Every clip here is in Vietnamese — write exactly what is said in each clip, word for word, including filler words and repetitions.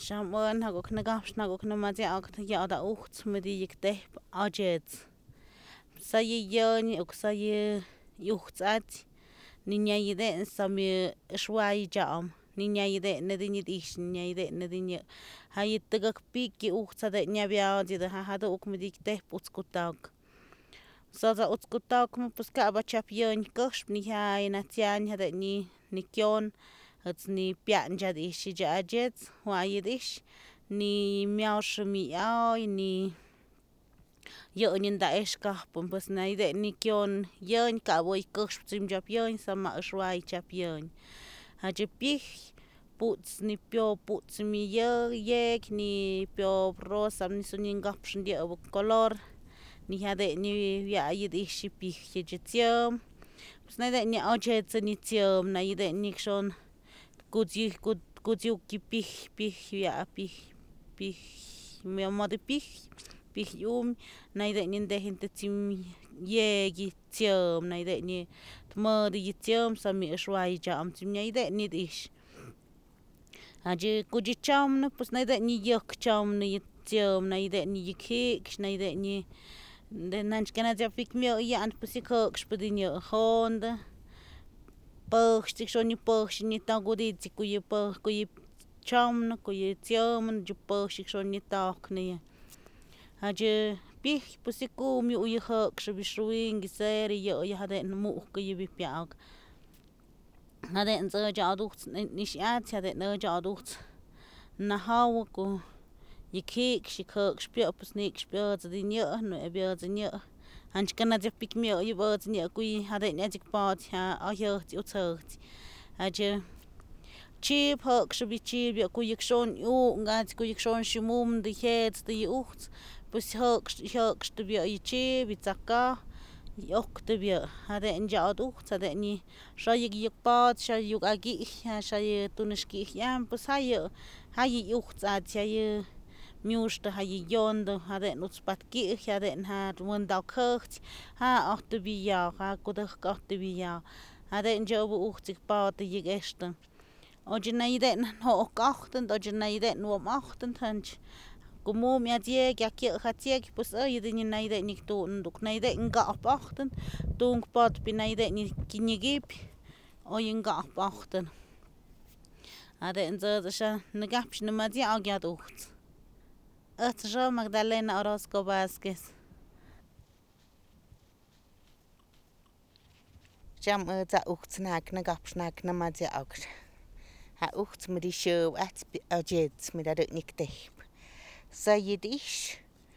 Shaman ha gok na gaps na gok na ma ja ak ja da ucht med die ik te ajet. Sa ye yon ok sa ye ucht at. Niña ide sam ye shwai jam. Niña ide ne din ish niña ide ne din ye. Ha ye tegak piki ucht sa de nya bia di de ha ha do ok med ik te putskutak. Sa za utskutak mo pues ka ba chap yon kosh ni ha na tian ha de ni ni kyon. Het ni pian ja di shi ja ajet. Wa ye dish. Ni miao shi mi ai ni yo ni da eska pum pues na ide ni kyon yon ka boy kosh sim jap yon sa ma shwai chap yon. Ha je pich puts ni pio puts mi yo yek ni pio rosa ni sunin gaps ni o color ni ha de ni ya ye dish pich je tiom. Pues na ide ni ajet ni tiom na ide ni kshon Kudzi kud kudzi ki pich pich ya pich pich mi amo de pich pich um na ide ni de gente tim ye gi tiom na ide ni tmo di tiom sa mi shwai jam tim na ide ni dish. Aje kudzi cham no pues na ide ni yok cham ni tiom na ide ni kik na ide ni de nanch kana ja pik mi ya ant pues ikok spedin yo honda. Păx tic șoni păx ni ta godiți cu e păx cu e chamn cu e tiom ju păx tic șoni tak ne haje pich pusiku mi u ye hak shbi shwing seri yo ya hade mu ku ye bi piak hade nzo ja ducht ni shat hade no ja ducht na haw ku ye kik shi kak spio pus nik spio di nyo no e bio di nyo Anch kana je pik mi o ibo ni ku hade ne jik pa ha a yo ti utsot haje chi phok shbi chi bi ku yik shon u ngat ku yik shon shimum de het de ucht pues hok hok shbi i chi bi tsaka yok de bi hade nja ucht hade ni sha yik yik pa sha yuk agi sha ye tunishki yam pues ha ye ha ye ucht at ye Miuste ha je jonde hade nuts pat ki hade ha won da kocht ha acht bi ja ha kudag acht bi ja hade njo bu ucht pa de je gestern Oje na ide ho achten oje na ide no achten hanch Como mi adie ya ki ha tiek pues o ye ni na ide ni tu nduk na ide nga achten tung pat bi na ide ni kinigip o nga achten hade nzo sha na gapsh na ma di agyad ucht Atro Magdalena Orozco Vázquez. Jam za ucht snack na gap snack na ma ja ook. Ha ucht met die show at ajet met dat nik tep. Sa je dish.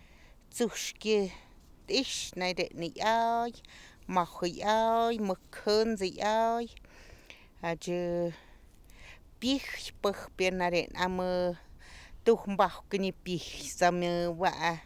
Zuschke dish na de ni ai. Mach ai, makun ze ai. Ha je bich pach benare am Toch mbach ni pich sam wa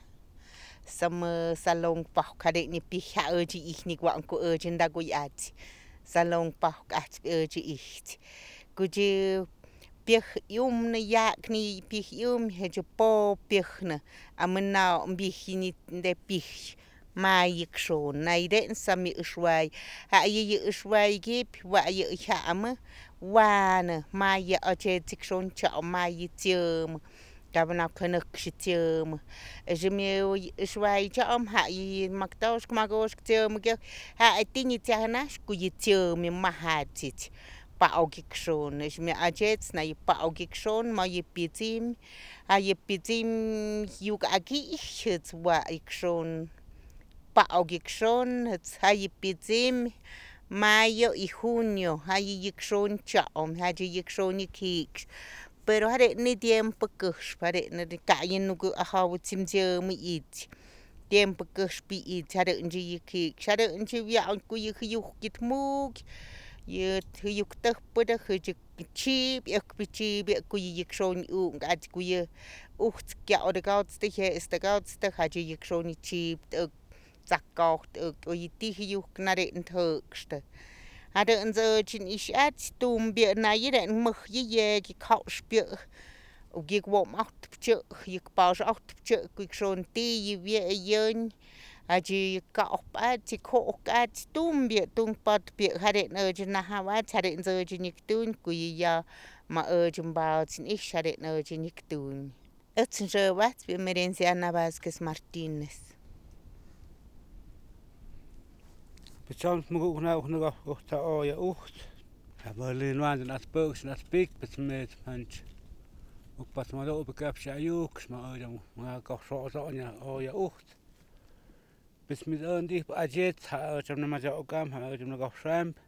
sam salong pach kade ni pich ha oji ich ni gwan ko oji nda go yat salong pach at oji ich guji pich yum ne yak ni pich yum he je po pich ne amna mbich ni de pich ma yik sho na ide sam mi shwai ha ye shwai gip wa ye ha am wa ne ma ye oje tik shon cha ma ye tium Gabna könök shitium. Jimeo shwai jam ha i maktos magos tium ge ha tini tianash ku yitium mahatit. Pa ogikshon is me ajets na pa ogikshon ma ye pitim ha ye pitim yuk agi ich wa ikshon pa ogikshon het ha ye pitim mayo y junio ha ye ikshon cham ha ye ikshon ikik pero hare ni tiempo kush pare na kayin nugu ahaw timje mi it tiempo kush bi it hare nji yiki hare nji ya ku yiki yuk git mug ye yuk tak pada khji chi bi ak bi chi bi ku yik shon u ngat ku ye ucht ja oder gauts de he ist der gauts de ha yik shon chi zakkaut ku yiti yuk nare ntökste Hade unser chin ich at tum bi na yire mach ye ki kaus bi u gig wo macht pch ik paus acht pch ik schon ti wie yen aji ka op at ti ko at tum bi tum pat bi hade no jina ha wa hade unser chin ik tun ku ya ma ojin bautsin ishare na ojin iktun. Etsin rövat bi Merenciana Vázquez Martínez. Besoms moet ik nou nog op de oude ocht. Ja, maar alleen want een asperges en aspik met mensen. Ook pas maar op ik heb ze ajuks, maar dan maar ik ook zo zo ja oude ocht. Bis met een die ajet, ha ik maar zo ook am, ha ik nog op schramp.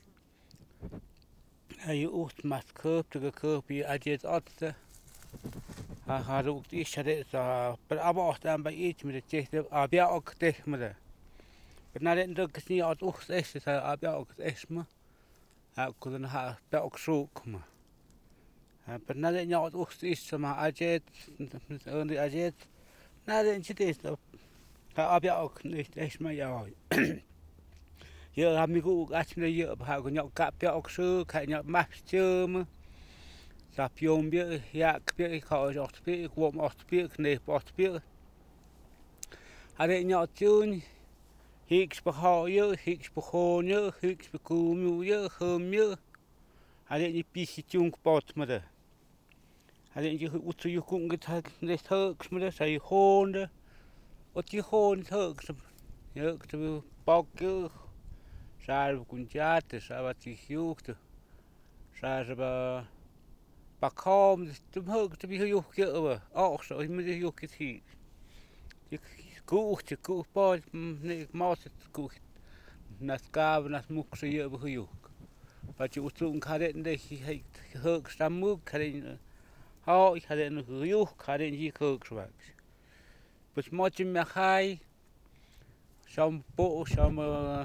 Hij ocht mas koop, de koop je ajet atste. Ha ha ook die schade zo, maar aber auch dan bij iets met de check, aber ja ook tegen me. Maar na den dag is niet uit ocht echt, dus hij ja ook echt maar. Hij kon ha ja ook zoek maar. Maar na den ja uit ocht is maar ajet, een die ajet. Na den zit is dat. Hij ja ook niet echt maar ja. Je hebt me ook als je je op haar kon kap ja ook zoek, hij ja mapje. Sap jombie, ja, ik ik ga zo spelen, ik word maar spelen, nee, pas spelen. Hij ja tune. Hiks behaalje, hiks begonnen, hiks bekomen, humje. Hij niet pisje tjonkpot met de. Hij je uit je kon het het net hoogs met de, zij honden. Wat je gewoon het hoogs. Je hoogs wil pakken. Zij we kon jaten, zij wat je joegde. Zij ze ba pakkom, de hoogs te be joegje over. Och zo, je moet je joegje hier. Je kocht, je kocht pas, nee, maat het kocht. Nas gaven, nas moekse je over gejoek. Wat je toen had het dat je hoog staan moek, had je hou, ik had een gejoek, had je hoog zwaar. Dus moet je me gaan, zo'n po, zo'n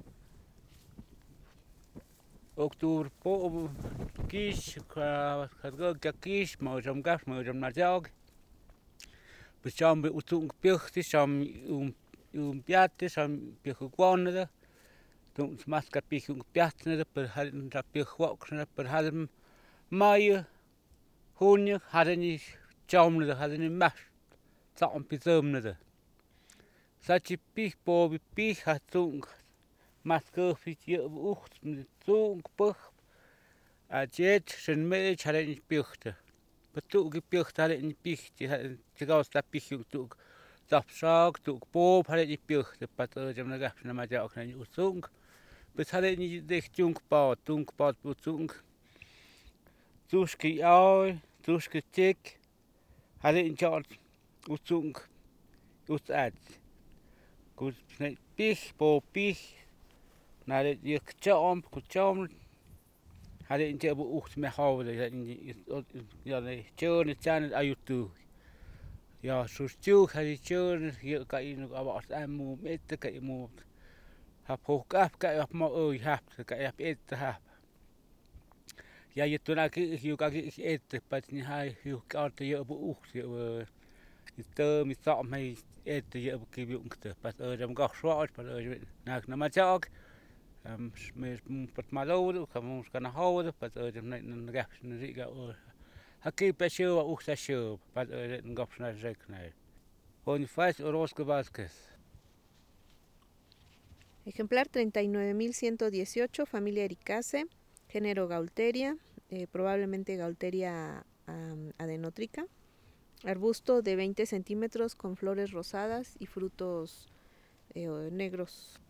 oktober po, kies, had ik kies, maar zo'n gas, maar zo'n nazag. Dus zo'n bij toen gepicht is, zo'n um piatte, zo'n picht gewonnen. Toen mas kapich un piatne per hadden dat pich woksne per hadden maaie honje hadden niet jamne hadden niet mas zaam pizomne. Zat je pich bo pich had toen mas koffie je ocht met toen pich a jet zijn meid hadden niet pichte. Maar toen gepicht hadden niet pichte hadden je gaus dat pich toen dat zaak toen bob hadden niet pichte pat jamne gaf na maar ja ook niet toen. Bis hadden niet dicht jonkpaat, jonkpaat, jonk. Tuski ai, tuski tik. Hadden niet jat, jonk, jonk uit. Goed, nee, pich, bo pich. Naar het je kjam, kjam. Hadden niet hebben ocht met houden. Ja, nee, tjoen, tjoen, uit toe. Ja, zo stil, hadden tjoen, je kan je nog wat aan moe met, kan je moe. Heb hoog af, kan je op maar oei heb, kan je op eten heb. Ja, je toen ik je kan ik eten, pas niet hij je kan je op oog je je te met saam mee eten je op kibi ongte. Pas er dan gaf zwaar, pas er na na maar ook. Ehm met met maar lopen, kan ons kan houden, pas er dan een rechts een riga oor. Hakkie pas je wat oog dat je, pas er dan gaf naar zeker nee. Gewoon vijf Orozco Vázquez. Ejemplar treinta y nueve mil ciento dieciocho, familia Ericaceae, género Gaulteria, eh, probablemente Gaulteria um, adenotrica. Arbusto de veinte centímetros con flores rosadas y frutos eh, negros